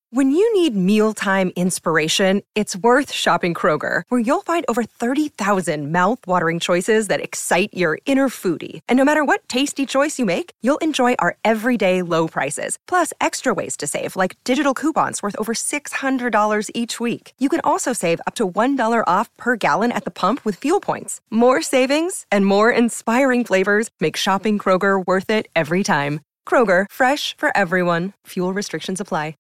When you need mealtime inspiration, it's worth shopping Kroger, where you'll find over 30,000 mouth-watering choices that excite your inner foodie. And no matter what tasty choice you make, you'll enjoy our everyday low prices, plus extra ways to save, like digital coupons worth over $600 each week. You can also save up to $1 off per gallon at the pump with fuel points. More savings and more inspiring flavors make shopping Kroger worth it every time. Kroger, fresh for everyone. Fuel restrictions apply.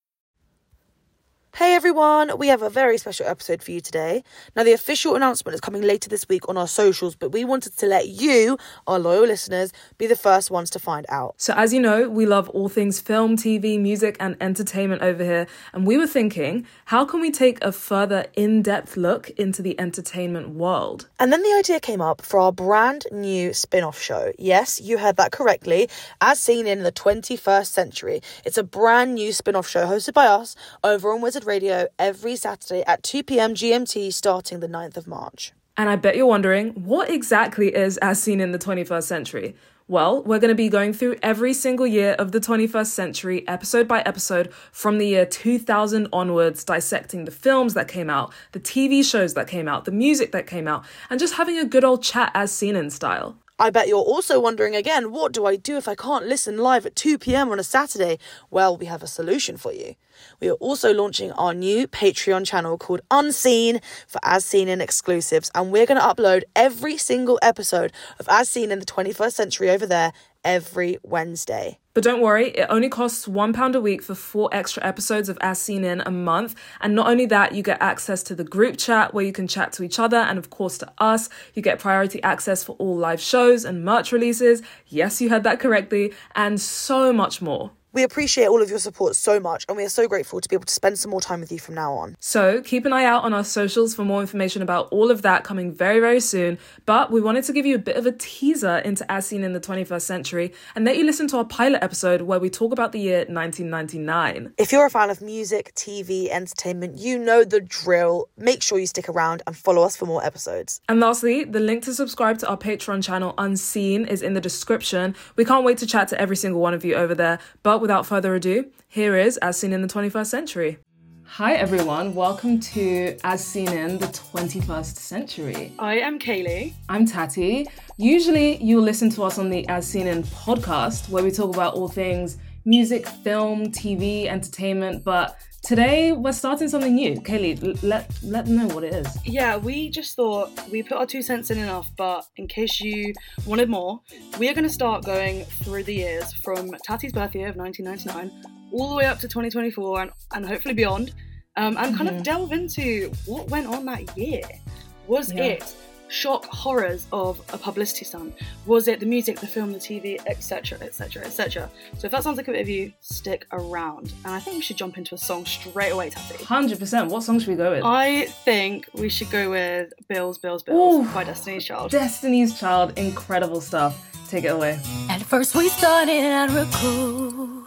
Hey everyone, we have a very special episode for you today. Now, the official announcement is coming later this week on our socials, but we wanted to let you, our loyal listeners, be the first ones to find out. So as you know, we love all things film, TV, music and entertainment over here. And we were thinking, how can we take a further in-depth look into the entertainment world? And then the idea came up for our brand new spin-off show. Yes, you heard that correctly. As Seen in the 21st Century. It's a brand new spin-off show hosted by us over on Wizard Radio every Saturday at 2 p.m. GMT starting the 9th of March. And I bet you're wondering, what exactly is As Seen in the 21st Century? Well, we're going to be going through every single year of the 21st century, episode by episode, from the year 2000 onwards, dissecting the films that came out, the TV shows that came out, the music that came out, and just having a good old chat As Seen in style. I bet you're also wondering again, what do I do if I can't listen live at 2 p.m. on a Saturday? Well, we have a solution for you. We are also launching our new Patreon channel called Unseen for As Seen in exclusives, and we're going to upload every single episode of As Seen in the 21st Century over there every Wednesday. But don't worry, it only costs £1 a week for 4 extra episodes of As Seen in a month. And not only that, you get access to the group chat where you can chat to each other and of course to us. You get priority access for all live shows and merch releases. Yes, you heard that correctly. And so much more. We appreciate all of your support so much, and we are so grateful to be able to spend some more time with you from now on. So keep an eye out on our socials for more information about all of that coming very, very soon. But we wanted to give you a bit of a teaser into As Seen in the 21st Century and let you listen to our pilot episode where we talk about the year 1999. If you're a fan of music, TV, entertainment, you know the drill. Make sure you stick around and follow us for more episodes. And lastly, the link to subscribe to our Patreon channel Unseen is in the description. We can't wait to chat to every single one of you over there. But without further ado, here is As Seen in the 21st Century. Hi everyone, welcome to As Seen in the 21st Century. I am Kaylee. I'm Tati. Usually you'll listen to us on the As Seen in podcast where we talk about all things music, film, TV, entertainment, but today we're starting something new. Kaylee, let them know what it is. Yeah, we just thought we put our 2 cents in enough, but in case you wanted more, we are going to start going through the years from Tati's birth year of 1999 all the way up to 2024 and hopefully beyond, and kind of delve into what went on that year. Was it shock horrors of a publicity stunt? Was it the music, the film, the TV, etc, etc, etc? So if that sounds like a bit of you, stick around. And I think we should jump into a song straight away, Tati. 100%. What song should we go with? I think we should go with Bills, Bills, Bills Ooh, by Destiny's Child. Destiny's Child, incredible stuff. Take it away. At first we started out real cool,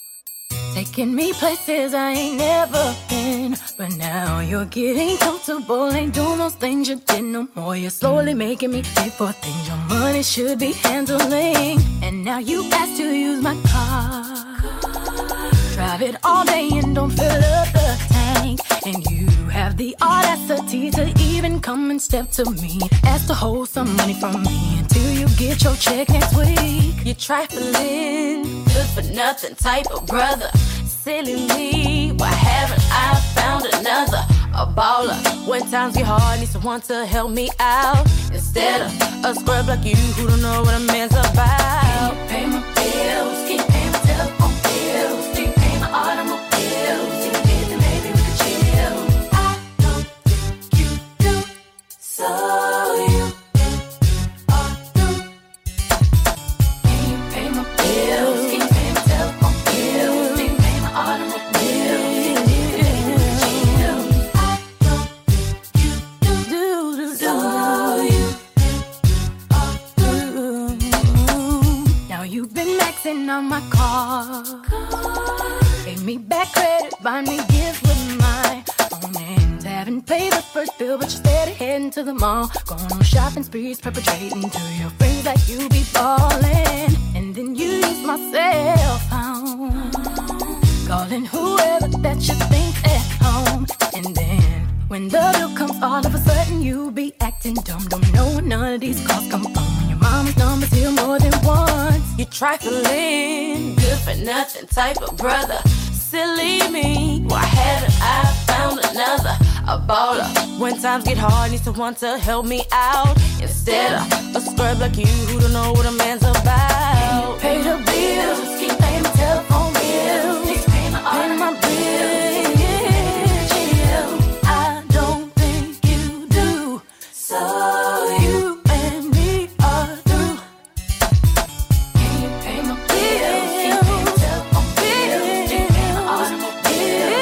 taking me places I ain't never been. But now you're getting comfortable, ain't doing those things you did no more. You're slowly making me pay for things your money should be handling. And now you ask to use my car, drive it all day and don't fill up the tank. And you have the audacity to even come and step to me, ask to hold some money from me until you get your check next week. You're trifling, good for nothing type of brother. Silly me, why haven't I found another? A baller, when times get hard, need someone to help me out, instead of a scrub like you who don't know what a man's about. Can you pay my bills? Can you pay my telephone bills? Can you pay my automobiles? If you did, then maybe we could chill. I don't think you do, so you ought to. Can you pay my bills? Can you pay my telephone bills? Can you pay my automobiles? If you did, then maybe we could chill. I don't think you do, so you ought to. Now you've been maxing on my car, gave me back credit, buy me gifts with my own hands. Haven't paid the first bill, but you're steady heading to the mall, going on shopping sprees, perpetrating to your friends like you be ballin'. And then you use my cell phone, calling whoever that you think at home. And then when the bill comes, all of a sudden you be acting dumb. Don't know when none of these calls come from. When your mama's number's here more than once. You trifling, good for nothing type of brother. Silly me, why haven't I found another? A baller. When times get hard, need someone to help me out. Instead of a scrub like you who don't know what a man's about. Pay the bills, keep paying my telephone bills, keep paying my bills. I don't think you do, so you and me are through. Can you pay my bills? Keep paying my telephone bills, keep paying my automobile.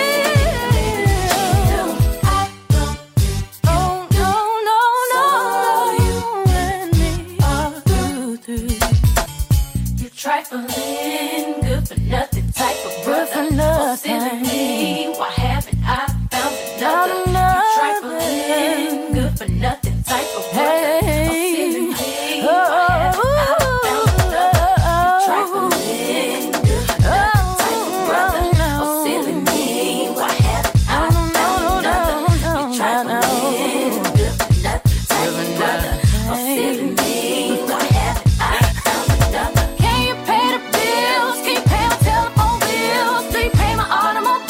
I don't think you do, so you and me are through. You trifling, good for nothing type of brother. So silly me, why haven't I found another? You trifling, good for nothing type of brother. So silly me, why haven't I found another? You trifling, good for nothing type of brother. So silly me, why haven't I found another? You trifling, good for nothing type of brother. So silly me, why haven't I found another? Can you pay the bills? Keep paying my telephone bills, keep paying my automobile.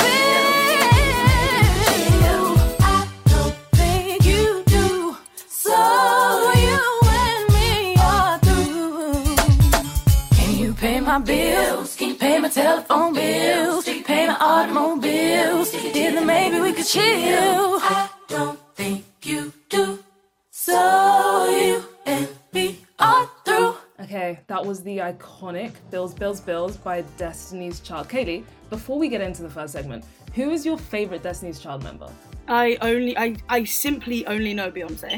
I don't think you do, so you and me are through. Can you pay my bills? Keep paying my telephone bills, keep paying my automobiles. Then maybe we could chill. I don't think you do, so you and me are through. Okay, that was the iconic Bills, Bills, Bills by Destiny's Child. Kaylee, before we get into the first segment, who is your favorite Destiny's Child member? I simply only know Beyonce.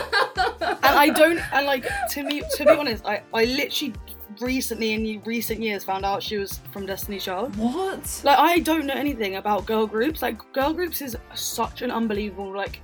To be honest, I literally recently in recent years found out she was from Destiny's Child. What? Like, I don't know anything about girl groups. Like, girl groups is such an unbelievable, like,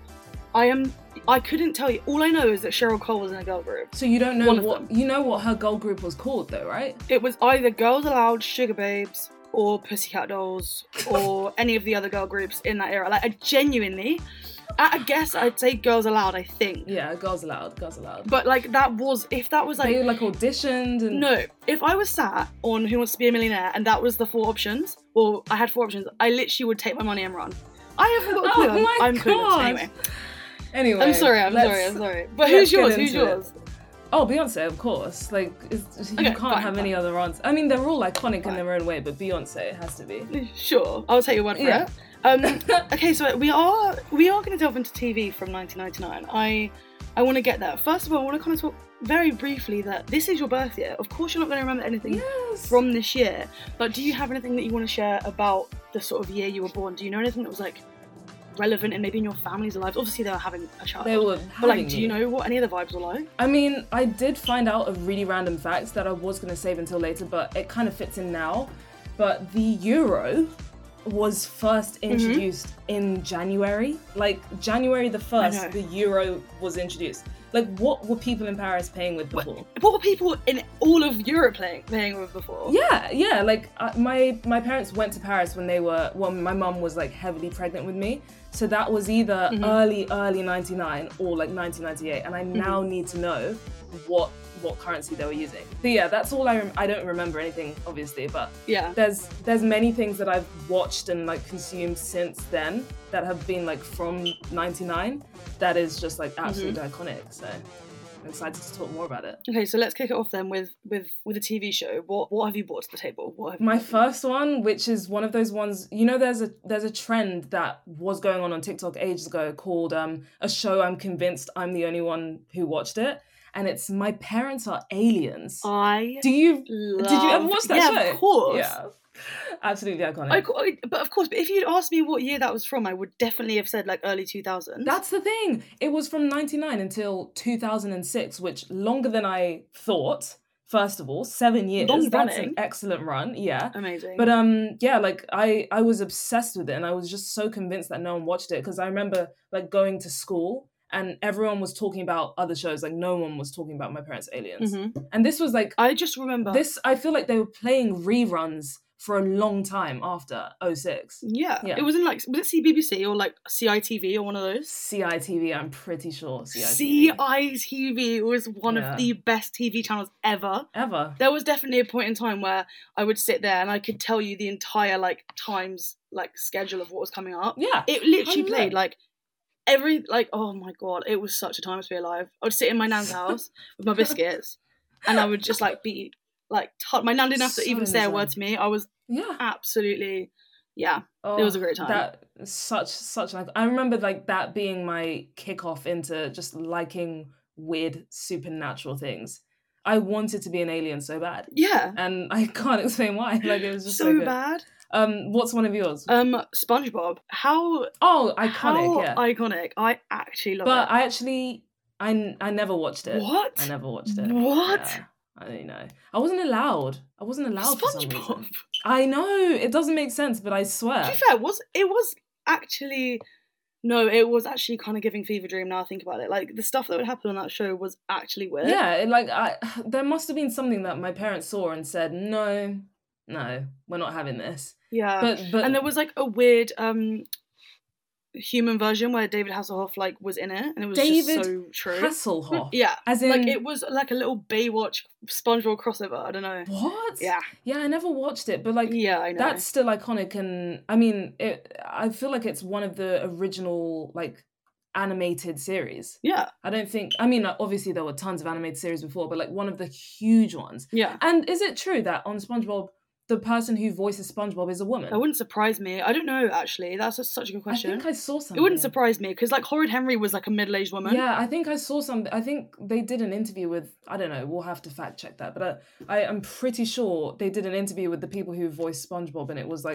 I couldn't tell you. All I know is that Cheryl Cole was in a girl group. So you don't know you know what her girl group was called though, right? It was either Girls Aloud, Sugar Babes, or Pussycat Dolls, or any of the other girl groups in that era. Like, I genuinely, I guess I'd say Girls Aloud, I think. Yeah, Girls Aloud. But like, if that was like... They like auditioned and... No, if I was sat on Who Wants to Be a Millionaire and that was the 4 options, or I had 4 options, I literally would take my money and run. I haven't got a clue. Oh my I'm clueless. God. Anyway. I'm sorry. But who's yours? Oh, Beyonce, of course. Like, you can't have any other answer. I mean, they're all iconic in their own way, but Beyonce has to be. Sure, I'll take your word for it. Okay, so we are going to delve into TV from 1999. I want to get there. First of all, I want to kind of talk very briefly that this is your birth year. Of course, you're not going to remember anything from this year, but do you have anything that you want to share about the sort of year you were born? Do you know anything that was like relevant and maybe in your family's lives? Obviously they were having a child. They were having But like, do you know what any of the vibes were like? I mean, I did find out a really random fact that I was going to save until later, but it kind of fits in now. But the euro was first introduced in January. Like, January the 1st, the euro was introduced. Like, what were people in Paris paying with before? What were people in all of Europe paying with before? Yeah. Like, my parents went to Paris when my mum was like heavily pregnant with me. So that was either early 99 or like 1998. And I now need to know what currency they were using. But yeah, that's all I don't remember anything, obviously, but yeah, there's many things that I've watched and like consumed since then that have been like from 99 that is just like absolutely iconic. So I'm excited to talk more about it. Okay, so let's kick it off then with a TV show. What have you brought to the table? My first one, which is one of those ones, you know, there's a trend that was going on TikTok ages ago called a show I'm convinced I'm the only one who watched it. And it's My Parents Are Aliens. Did you ever watch that show? Yeah, of course. Yeah. Absolutely iconic. But if you'd asked me what year that was from, I would definitely have said like early 2000s. That's the thing. It was from 99 until 2006, which longer than I thought. First of all, 7 years. That's an excellent run. Yeah. Amazing. But like I was obsessed with it and I was just so convinced that no one watched it because I remember like going to school and everyone was talking about other shows. Like no one was talking about My Parents' Aliens. And this was like... I just remember... I feel like they were playing reruns for a long time after 06. Yeah. Yeah. It was in like, was it CBBC or like CITV or one of those? CITV, I'm pretty sure. CITV. CITV was one of the best TV channels ever. Ever. There was definitely a point in time where I would sit there and I could tell you the entire like times like schedule of what was coming up. Yeah. It literally 100%. played like oh my god, it was such a time to be alive. I would sit in my nan's house with my biscuits and I would just like be like my nan didn't have to even say a word to me. I was absolutely it was a great time. That such like I remember like that being my kickoff into just liking weird supernatural things. I wanted to be an alien so bad. Yeah. And I can't explain why. Like it was just so good. bad. What's one of yours? SpongeBob. Iconic, how iconic. I actually love it. But I never watched it. What? I never watched it. What? Yeah, I don't know. I wasn't allowed for some reason. SpongeBob. I know, it doesn't make sense, but I swear. To be fair, it was actually kind of giving fever dream now I think about it. Like the stuff that would happen on that show was actually weird. Yeah, there must have been something that my parents saw and said, no, we're not having this. Yeah. But and there was like a weird human version where David Hasselhoff like was in it and it was just so true. Hasselhoff? Yeah. As in... like it was like a little Baywatch SpongeBob crossover, I don't know. What? Yeah. Yeah, I never watched it, but like yeah, I know. That's still iconic, and I mean I feel like it's one of the original like animated series. Yeah. I don't think, I mean obviously there were tons of animated series before, but like one of the huge ones. Yeah. And is it true that on SpongeBob the person who voices SpongeBob is a woman? That wouldn't surprise me. I don't know, actually. That's such a good question. I think I saw something. It wouldn't surprise me, because, like, Horrid Henry was, like, a middle-aged woman. Yeah, I think I saw something. I think they did an interview with, I don't know, we'll have to fact check that, but I'm pretty sure they did an interview with the people who voiced SpongeBob, and it was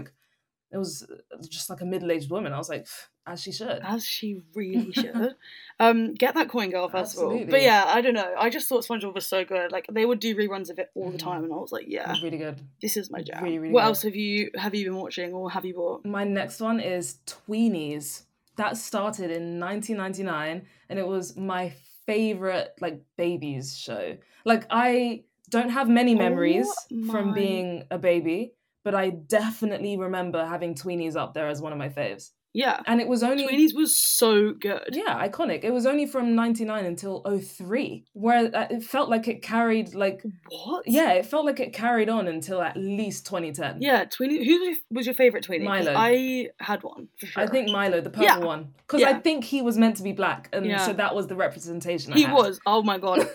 just like a middle-aged woman. I was like, as she should. As she really should. Get that coin, girl, first Absolutely. of all. But yeah, I don't know. I just thought SpongeBob was so good. Like, they would do reruns of it all the time, and I was like, yeah. Really good. This is my jam. Really, really what good. else have you been watching, or have you bought? My next one is Tweenies. That started in 1999, and it was my favourite, like, babies show. Like, I don't have many memories from being a baby, but I definitely remember having Tweenies up there as one of my faves. Yeah. And it was only... Tweenies was so good. Yeah, iconic. It was only from 99 until 03, where it felt like it carried, like... What? Yeah, it felt like it carried on until at least 2010. Yeah, Tweenie... Who was your favourite Tweenie? Milo. I had one, for sure. I think Milo, the purple one. Because I think he was meant to be black, and so that was the representation I had. He was. Oh my god.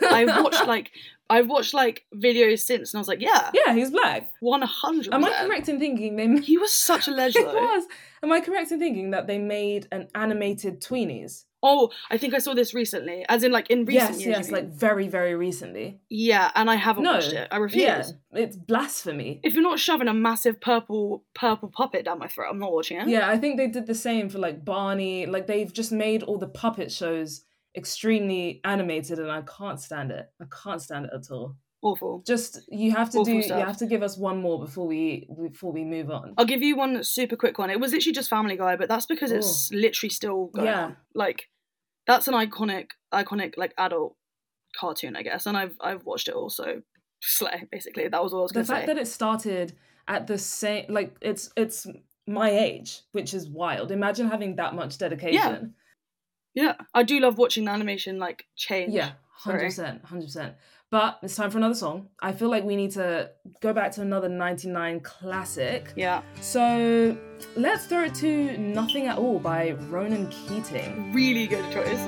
I've watched videos since, and I was like, yeah. Yeah, he's black. 100%. Am I correct in thinking He was such a legend, He was. Am I correct in thinking that they made an animated Tweenies? Oh, I think I saw this recently. As in, like, in recent years. Yes, like very, very recently. Yeah, and I haven't watched it. I refuse. Yeah, it's blasphemy. If you're not shoving a massive purple puppet down my throat, I'm not watching it. Yeah, I think they did the same for, like, Barney. Like, they've just made all the puppet shows extremely animated, and I can't stand it. I can't stand it at all. Awful. Just you have to Awful stuff. You have to give us one more before we move on. I'll give you one super quick one. It was literally just Family Guy, but that's because it's literally still going on. Like, that's an iconic like adult cartoon, I guess, and I've watched it also. Slay, basically. That was all I was going to say. The fact that it started at the same, like, it's my age, which is wild. Imagine having that much dedication. Yeah, I do love watching the animation, like, change. Yeah, 100%. But it's time for another song. I feel like we need to go back to another 99 classic. Yeah. So let's throw it to Nothing at All by Ronan Keating. Really good choice.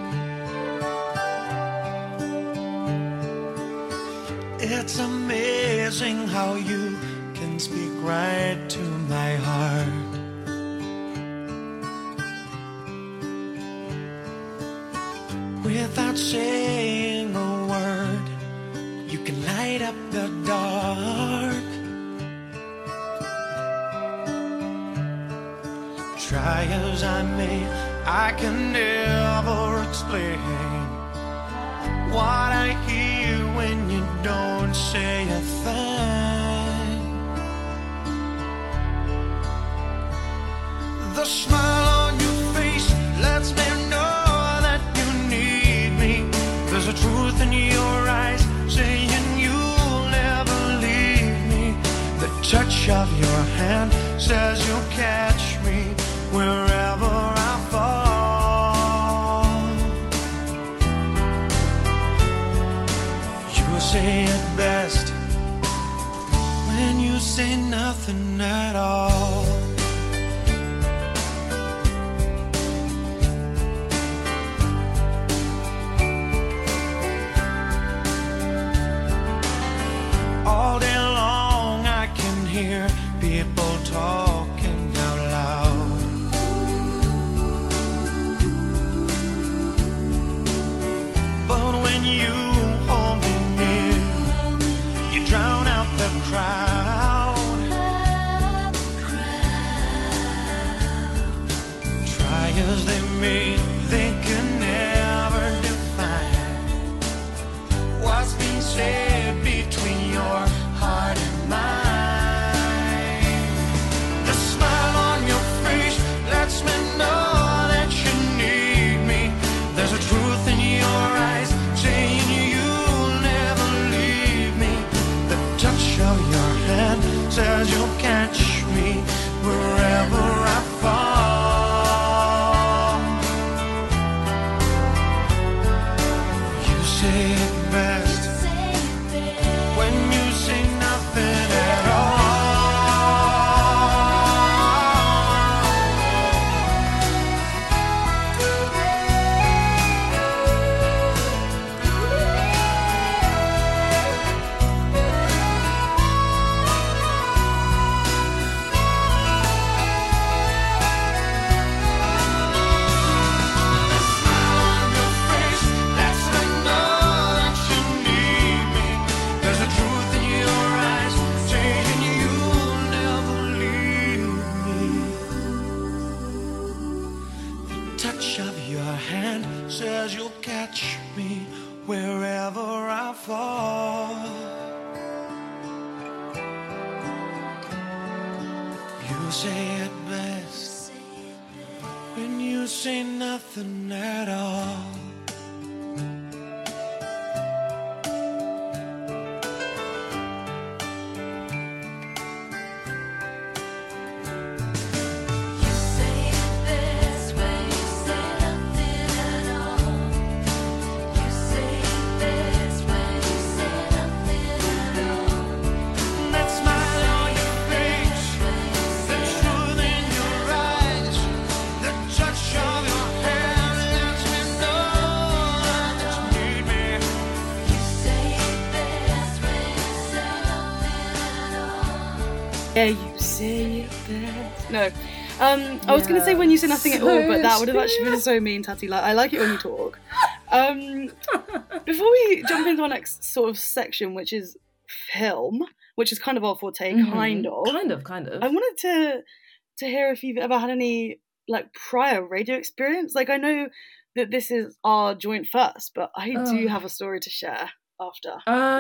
It's amazing how you can speak right to my heart. Without saying a word, you can light up the dark. Try as I may, I can never explain what I hear when you don't say a thing. The smile on your face lets me know that you need me. There's a truth in your eyes saying you'll never leave me. The touch of your hand hand says you'll catch me wherever I fall. You say it best when you say nothing at all. All day long I can hear people talking out loud. But when you hold me near, you drown out the crowd. Try as they may, they can never define what's been said between your heart and mine. The smile on your face lets me know that you need me. There's a truth in your eyes saying you'll never leave me. The touch of your hand says you'll catch me wherever I fall. You say it best when you say nothing at all. The smile on your face lets me know that you need me. There's a truth in your eyes saying you'll never leave me. The touch of your hand says you'll catch me wherever I fall. You say it best when you say nothing at all. That smile on your face, the truth in your eyes, the touch of your hand lets me know that you need me. Yeah, you say it best. No. I was gonna say when you say nothing at all, but that would have actually been so mean, Tati. Like, I like it when you talk. Before we jump into our next sort of section, which is film, which is kind of our forte, kind of. Kind of. I wanted to hear if you've ever had any like prior radio experience. Like, I know that this is our joint first, but I do have a story to share after.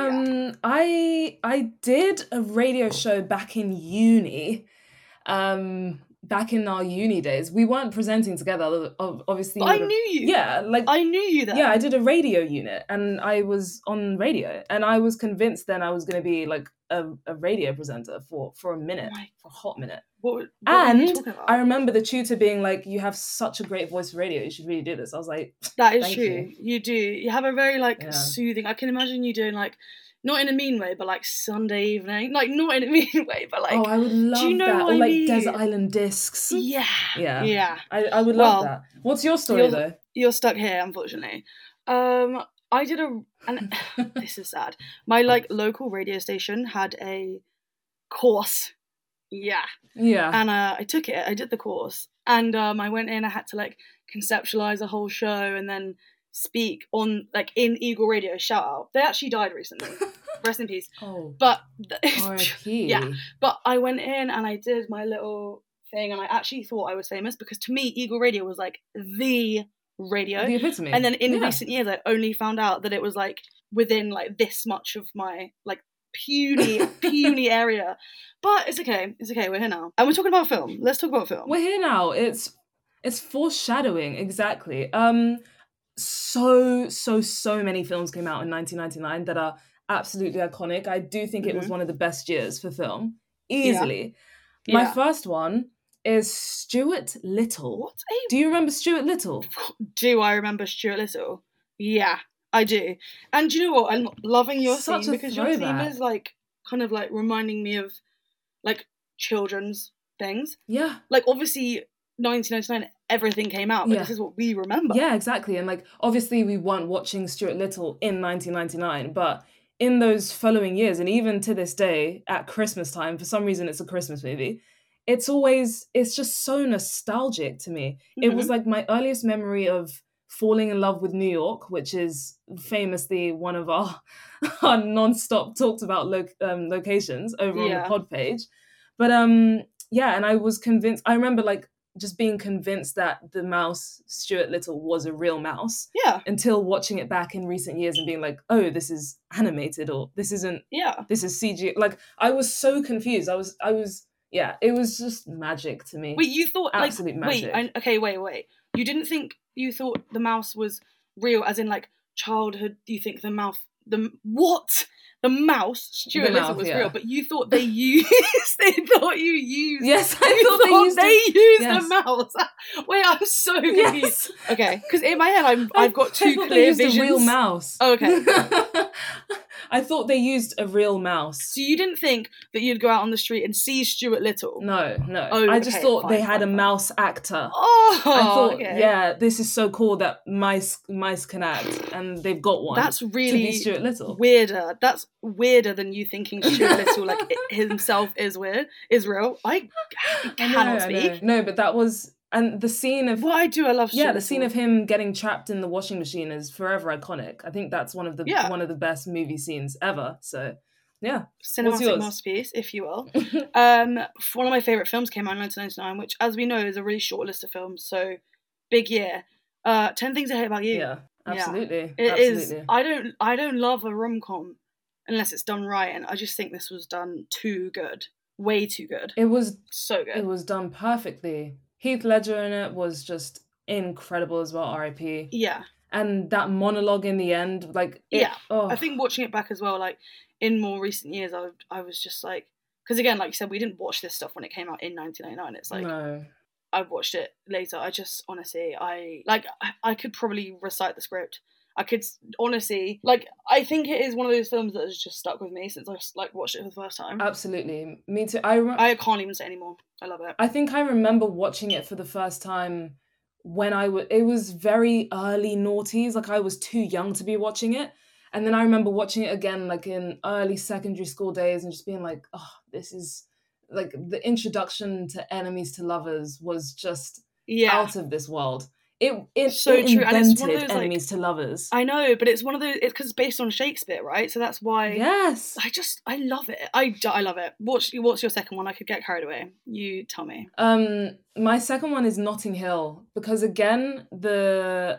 I did a radio show back in uni. Back in our uni days, we weren't presenting together. Obviously, But I knew you. Yeah, like I knew you then. yeah, I did a radio unit, and I was on radio, and I was convinced then I was going to be like a radio presenter for a minute, for a hot minute. What were you And talking about? I remember the tutor being like, "You have such a great voice for radio. You should really do this." I was like, That is Thank true. you. You do. You have a very like Yeah. soothing. I can imagine you doing like, not in a mean way, but like Sunday evening. Like, not in a mean way, but like. "Oh, I would love you know that." what Or I like mean? Desert Island Discs. Yeah. Yeah. Yeah. I would love Well, that. What's your story though? You're stuck here, unfortunately. I did and this is sad. My like local radio station had a course. Yeah. Yeah. And I took it. I did the course, and I went in. I had to like conceptualize a whole show, and then speak on like in Eagle Radio. Shout out! They actually died recently. Rest in peace. Oh, But R.I.P. yeah. But I went in and I did my little thing, and I actually thought I was famous because to me, Eagle Radio was like the radio. The epitome. And then in Yeah. recent years, I only found out that it was like within like this much of my like puny area. But it's okay. It's okay. We're here now, and we're talking about film. Let's talk about film. We're here now. It's foreshadowing, exactly. So many films came out in 1999 that are absolutely iconic. I do think it was one of the best years for film, easily. My Yeah. first one is Stuart Little. What Do you remember Stuart Little? do I remember Stuart Little? Yeah, I do. And do you know what? I'm loving your Such theme a because your theme throwback. is like kind of like reminding me of like children's things. Yeah. Like obviously 1999 everything came out, but Yeah. this is what we remember. Yeah, exactly. And like, obviously, we weren't watching Stuart Little in 1999, but in those following years, and even to this day, at Christmas time, for some reason, it's a Christmas movie. It's just so nostalgic to me. It was like my earliest memory of falling in love with New York, which is famously one of our non-stop talked about locations over on the Yeah. pod page. But yeah, and I was convinced. I remember like just being convinced that the mouse Stuart Little was a real mouse Yeah. until watching it back in recent years and being like, oh, this is animated or this isn't. Yeah. This is CG. Like I was so confused. I was. Yeah, it was just magic to me. Wait, you thought Absolute magic. Wait. You thought the mouse was real, as in like childhood. You think the mouse Stuart The Little mouth, was yeah. real, but you thought they used. They thought you used. Yes, I you thought they used the mouse. Wait, I'm so confused. Yes. Okay, because in my head I've got I two thought clear they used visions. a real mouse. Oh, okay. I thought they used a real mouse. So you didn't think that you'd go out on the street and see Stuart Little? No. Oh, I just okay, thought fine, they had fine, a fine. mouse actor. Oh, I thought, okay. yeah, this is so cool that mice can act, and they've got one. That's to really be Stuart Little. weirder. That's weirder than you thinking Stuart Little himself is real. I cannot speak. No, but that was, and the scene of Why do I love Stuart yeah, the scene of Little? him getting trapped in the washing machine is forever iconic. I think that's one of the best movie scenes ever. So yeah, what's Cinematic yours? masterpiece, if you will. One of my favourite films came out in 1999, which, as we know, is a really short list of films. So big year. 10 Things I Hate About You. Yeah, absolutely. It is. Absolutely. I don't love a rom-com unless it's done right, and I just think this was done too good. Way too good. It was So good. It was done perfectly. Heath Ledger in it was just incredible as well, R.I.P. Yeah. And that monologue in the end, like I think watching it back as well, like in more recent years, I was just like, because again, like you said, we didn't watch this stuff when it came out in 1999. It's like no. I've watched it later. I just honestly, I could probably recite the script. I could honestly, like, I think it is one of those films that has just stuck with me since I like watched it for the first time. Absolutely, me too. I can't even say anymore. I love it. I think I remember watching it for the first time when it was very early noughties, like I was too young to be watching it. And then I remember watching it again, like in early secondary school days, and just being like, oh, this is like the introduction to Enemies to Lovers was just out of this world. It so it true. And it's one of invented those, Enemies to Lovers. I know, but it's one of those. It's because it's based on Shakespeare, right? So that's why. Yes. I love it. I love it. What's your second one? I could get carried away. You tell me. My second one is Notting Hill, because again the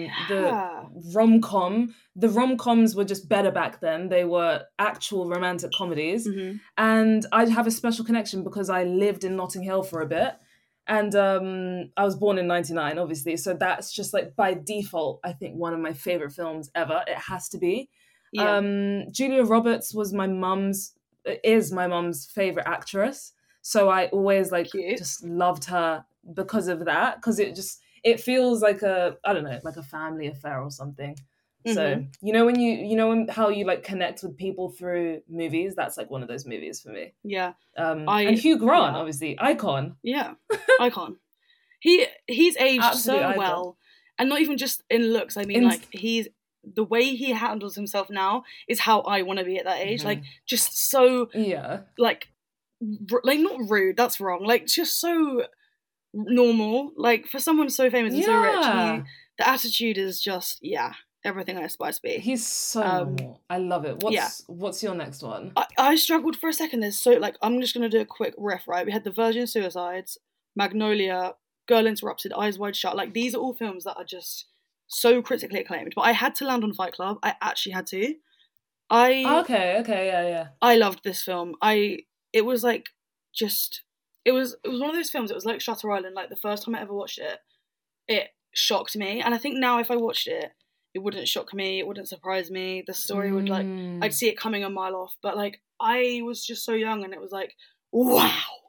rom-coms were just better back then. They were actual romantic comedies, and I have a special connection because I lived in Notting Hill for a bit. And I was born in 99, obviously. So that's just like by default, I think one of my favorite films ever. It has to be. Yeah. Julia Roberts is my mum's favorite actress. So I always just loved her because of that. Because it feels like like a family affair or something. So when how you like connect with people through movies, that's like one of those movies for me. Yeah. And Hugh Grant, obviously, icon. Yeah, icon. He's aged Absolute so icon. well, and not even just in looks. I mean, the way he handles himself now is how I want to be at that age. Like, just so like not rude. That's wrong. Like, just so normal. Like, for someone so famous and so rich, the attitude is just everything I aspire to be. He's so normal. I love it. What's your next one? I struggled for a second. There's so I'm just gonna do a quick riff, right? We had The Virgin Suicides, Magnolia, Girl Interrupted, Eyes Wide Shut. Like, these are all films that are just so critically acclaimed. But I had to land on Fight Club. I actually had to. Okay, yeah. I loved this film. It was like it was one of those films. It was like Shutter Island. Like, the first time I ever watched it, it shocked me. And I think now if I watched it, it wouldn't shock me, it wouldn't surprise me. The story would I'd see it coming a mile off. But like, I was just so young, and it was like, wow,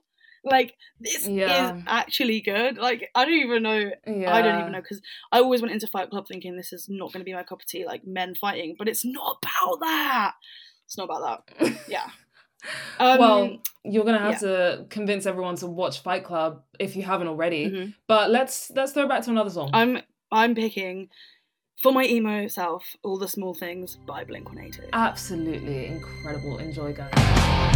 Like, this Yeah. is actually good. Like, I don't even know. Yeah. I don't even know, because I always went into Fight Club thinking this is not going to be my cup of tea, like men fighting, but it's not about that. It's not about that. Yeah. Well, you're gonna have yeah. to convince everyone to watch Fight Club if you haven't already. Mhm. But let's throw back to another song. I'm picking, for my emo self, All the Small Things by Blink-182. Absolutely incredible. Enjoy, guys.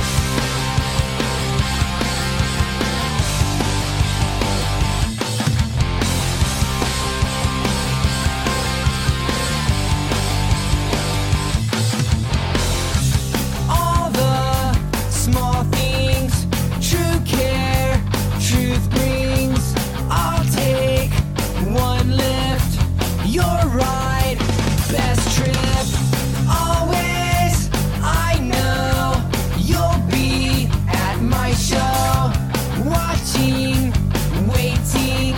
All the small things, true care, truth brings. I'll take one lift, your ride, best trip. Always, I know you'll be at my show, watching, waiting,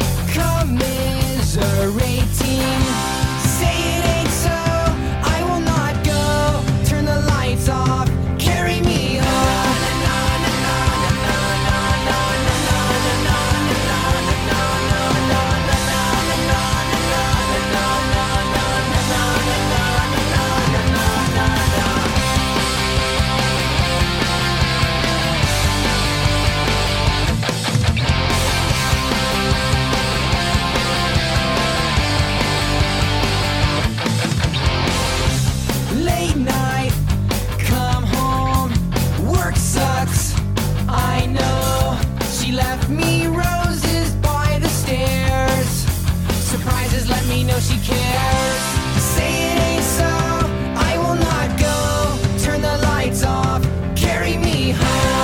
commiserating. Say it ain't so, I will not go. Turn the lights off, carry me home. Late night, come home, work sucks, I know. She left me roses by the stairs. Surprises let me know she cares. Say it ain't so, I will not go. Turn the lights off, carry me home.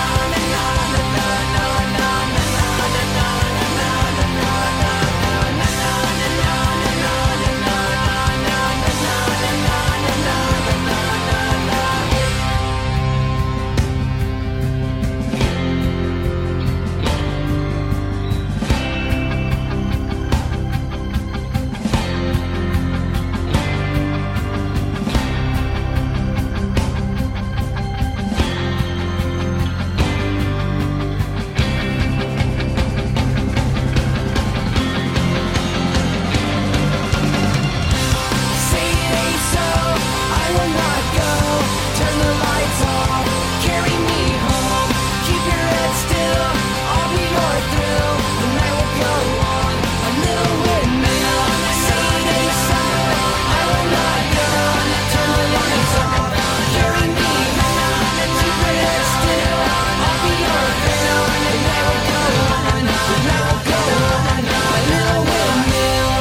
Say it ain't so, I will not go. Turn the lights off, carry me home. Keep your head still, I'll be your thrill. The night will go on, a little windmill. Say it ain't so, I will not go. Turn the lights off, carry me home. Keep your head still, I'll be your thrill. The night will go on, the night will go on, a little windmill.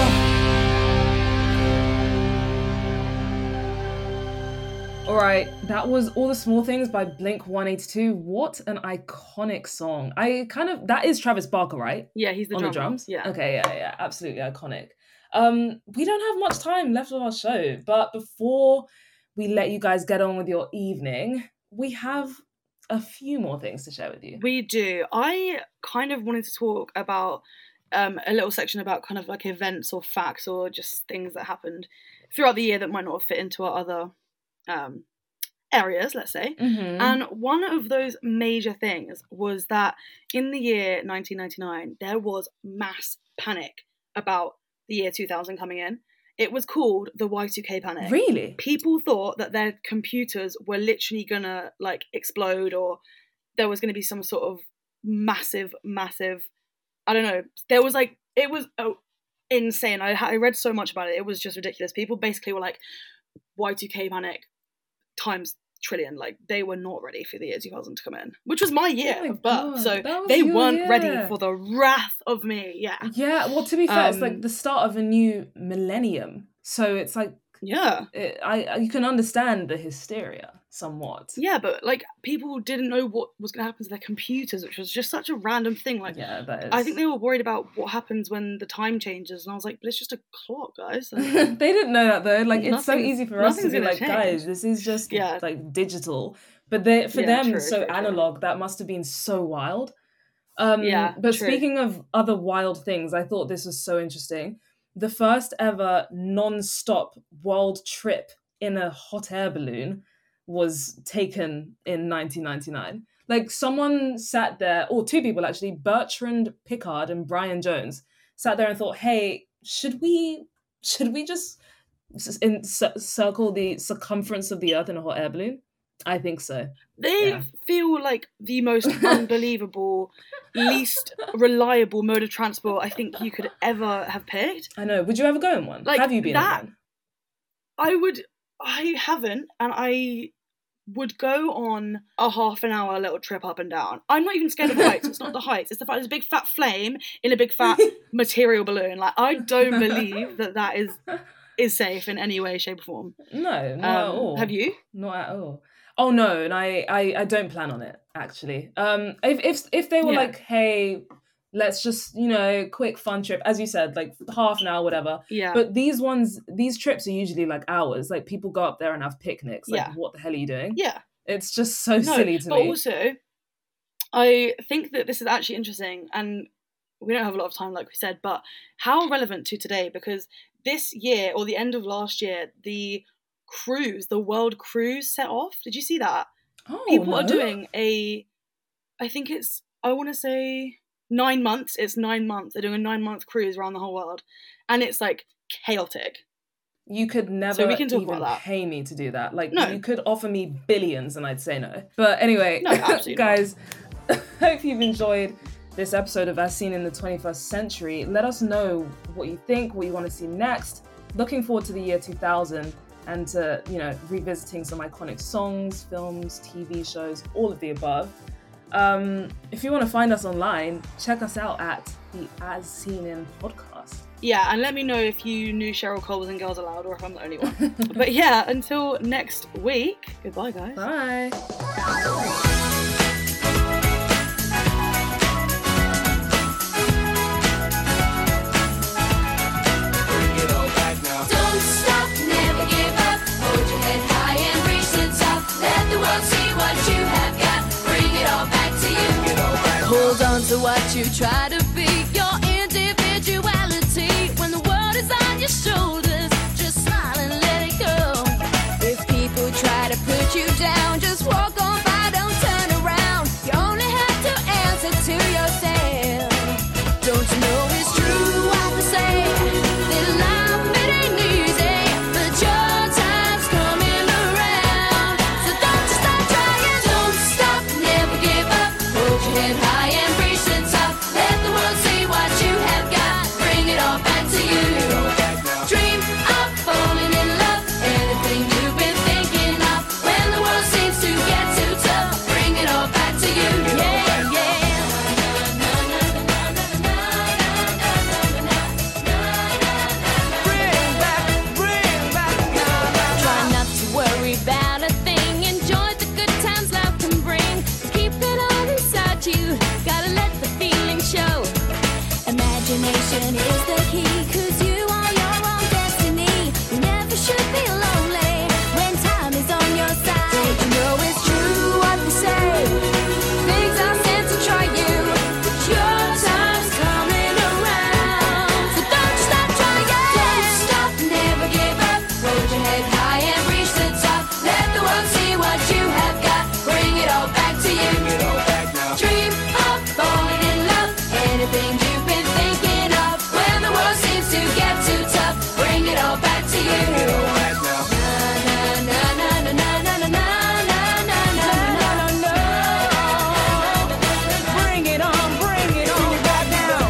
All right, that was All the Small Things by Blink-182. What an iconic song. That is Travis Barker, right? Yeah, he's the On drummer. the drums? Yeah. Okay, yeah, absolutely iconic. We don't have much time left of our show, but before we let you guys get on with your evening, we have a few more things to share with you. We do. I kind of wanted to talk about a little section about kind of like events or facts or just things that happened throughout the year that might not fit into our other areas, let's say. Mhm. And one of those major things was that in the year 1999, there was mass panic about the year 2000 coming in. It was called the Y2K panic. Really? People thought that their computers were literally gonna like explode, or there was gonna be some sort of massive, I don't know. There was like, it was insane. I read so much about it. It was just ridiculous. People basically were like, Y2K panic times trillion. Like, they were not ready for the year 2000 to come in, which was my year Oh my of birth. God, So that was they your weren't year. ready for the wrath of me. Yeah. Yeah, well, to be fair, it's like Um, the start of a new millennium. So it's like, Yeah. you can understand the hysteria somewhat. Yeah, but like people didn't know what was going to happen to their computers, which was just such a random thing. Like, Yeah, that is. I think they were worried about what happens when the time changes, and I was like, but it's just a clock, guys. Like, They didn't know that though. Like, it's so Nothing's- easy for us to nothing's be gonna like, guys, change. this is just Yeah. like digital. But for Yeah, them, true, so true, true. analog, that must have been so wild. Yeah, But true. speaking of other wild things, I thought this was so interesting. The first ever non-stop world trip in a hot air balloon was taken in 1999. Like someone sat there, or two people actually, Bertrand Pickard and Brian Jones, sat there and thought, hey, should we just circle the circumference of the Earth in a hot air balloon? I think so. They feel like the most unbelievable, least reliable mode of transport I think you could ever have picked. I know. Would you ever go in one? Like, have you been in one? I haven't, and I would go on a half an hour little trip up and down. I'm not even scared of heights. It's not the heights. It's the fact there's a big fat flame in a big fat material balloon. Like, I don't believe that is safe in any way, shape, or form. No, not at all. Have you? Not at all. Oh no, and I don't plan on it actually. If they were like, hey, let's just, quick fun trip, as you said, like half an hour, whatever. Yeah. But these trips are usually like hours. Like people go up there and have picnics. Like, what the hell are you doing? Yeah. It's just so silly to me. But also, I think that this is actually interesting, and we don't have a lot of time, like we said, but how relevant to today, because this year, or the end of last year, the world cruise set off. Did you see that? People are doing I want to say 9 months. It's 9 months. They're doing a 9-month cruise around the whole world. And it's like chaotic. You could never even pay me to do that. Like, you could offer me billions and I'd say no. But anyway, guys, hope you've enjoyed this episode of As Seen in the 21st Century. Let us know what you think, what you want to see next. Looking forward to the year 2000 and to, revisiting some iconic songs, films, TV shows, all of the above. If you want to find us online, check us out at the As Seen In podcast. Yeah, and let me know if you knew Cheryl Cole was in Girls Aloud or if I'm the only one. But yeah, until next week, goodbye, guys. Bye. Hold on to what you try to be, your individuality. When the world is on your shoulders, just smile and let it go. If people try to put you down, just walk on by, don't turn around. You only have to answer to yourself. Don't you know it's true what they say, that life it ain't easy, but your time's coming around. So don't you stop trying, don't stop, never give up. Hold your head high. Imagination is the key, 'cause you are your own destiny. You never should be lonely when time is on your side. Don't you know it's true what they say? Things are sent to try you, but your time's coming around. So don't you stop trying. Don't stop, never give up. Hold your head high and reach the top. Let the world see what you have got. Bring it all back to you. Dream of falling in love. Anything you've been thinking of. When the world seems to get too tough, bring it all back to you. Bring it on, bring it on back now.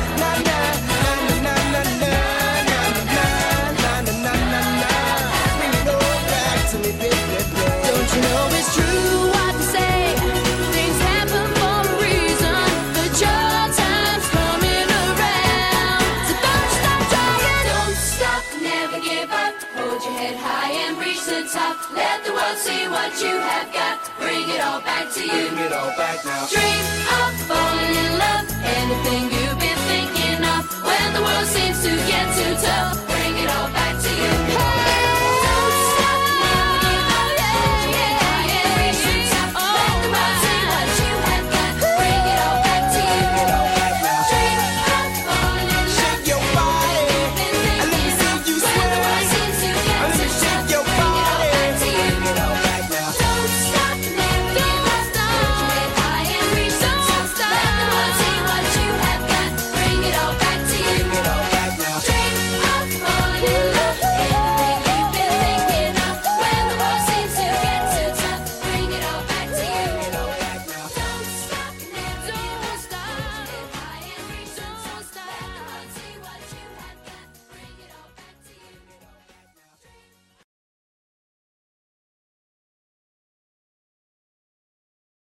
Bring it all back to me, baby. Don't you know it's true what they say? Things happen for a reason, but your time's coming around. So don't stop trying. Don't stop, never give up. Hold your head high and reach the top. Let the world see what you have got. Bring it all back to you. Bring it all back now. Dream of falling in love. Anything you've been thinking of. When the world seems to get too tough, bring it all back to you. Don't stop, never give up. Hold your head high and reach the top. Let the world see what you have got. Bring it all back to you. Dream of falling in love. Your body. When the world seems to get too tough, bring it all back to you. Don't stop, never give up. Hold your head high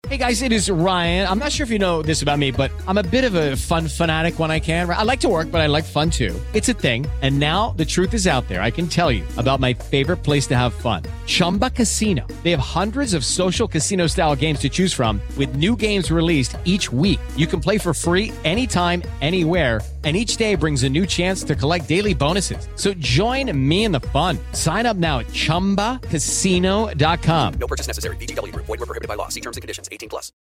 Hey guys, it is Ryan. I'm not sure if you know this about me, but I'm a bit of a fun fanatic when I can. I like to work, but I like fun too. It's a thing. And now the truth is out there. I can tell you about my favorite place to have fun. Chumba Casino. They have hundreds of social casino style games to choose from with new games released each week. You can play for free anytime, anywhere. And each day brings a new chance to collect daily bonuses. So join me in the fun. Sign up now at ChumbaCasino.com. No purchase necessary. VGW Group. Void where prohibited by law. See terms and conditions. 18+.